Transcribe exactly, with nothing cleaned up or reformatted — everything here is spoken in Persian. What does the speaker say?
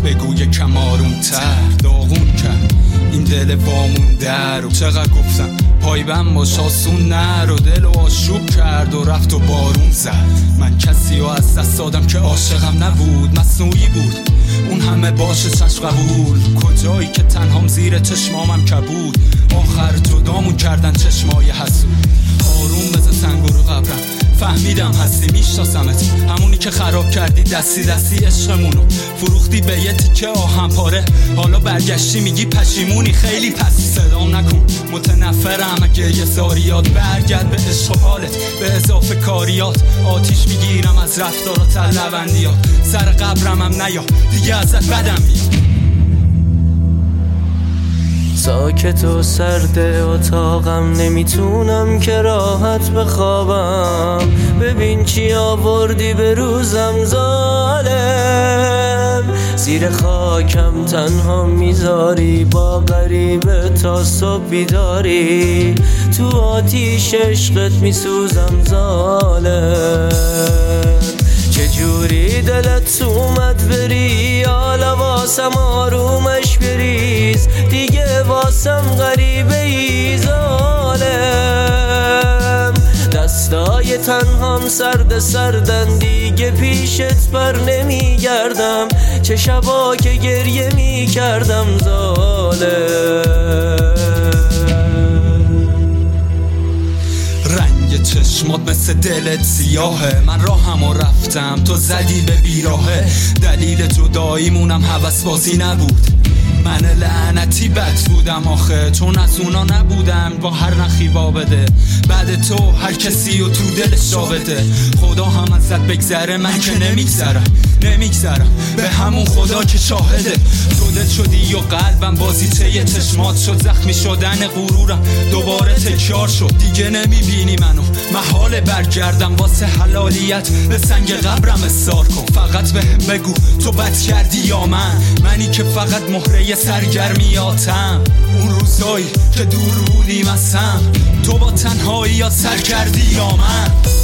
بگو یکم آروم تر. داغون کرد این دل وامونده رو، چقدر گفتم پای بند باش آسون نر و دل و آشوب کرد و رفت و بارون زد. من کسی رو از دست دادم که عاشقم نبود، مصنوعی بود اون همه باشه چشم قبول. کجایی که تنهام زیر چشمامم کبود، آخر جدامون کردن چشمای حسود. آروم بزن سنگ رو قبرم، فهمیدم هستی میشناسمت، همونی که خراب کردی دستی دستی عشقمونو، فروختی به یه تیکه آهن پاره، حالا برگشتی میگی پشیمونی خیلی پسی. صدام نکن متنفرم اگه یه زاریات، برگرد به عشق و حالت به اضافه کاریات. آتیش میگیرم از رفتارات لبندیات، سر قبرم هم نیا دیگه ازت بدم میاد. ساکت و سرد اتاقم، نمیتونم که راحت بخوابم. ببین چی آوردی به روزم ظالم، زیر خاکم تنها میذاری با غریبه تا صبح بیداری. تو آتیش عشقت میسوزم ظالم، چجوری دلت اومد بری، حالا واسم آرومش بریز، دیگه واسم غریبه ای ظالم. دستای تنهام سرد سردن، دیگه پیشت بر نمیگردم، چه شبا که گریه میکردم ظالم. چشمات مثل دلت سیاهه، من راهمو رفتم تو زدی به بیراهه. دلیل جداییمونم هوس بازی نبود، من لعنتی بد بودم آخه، چون از اونا نبودم با هر نخی وابده. بعد تو هر کسی و تو دلش جاوده، خدا هم ازت بگذره من که نمیگذرم نمیگذرم به همون خدا که شاهده. تو دل شدی و قلبم بازیچه یه چشمات شد، زخمی شدن غرورم دوباره تکرار شد. دیگه نمیبینی منو، محاله برگردم واسه حلالیت به سنگ قبرم اصرار کن. فقط بهم بگو تو بد کردی یا من، منی که فقط مهره سرگرمیاتم. اون روزایی که دور بودیم از هم، تو با تنهایی یا سر کردی یا من.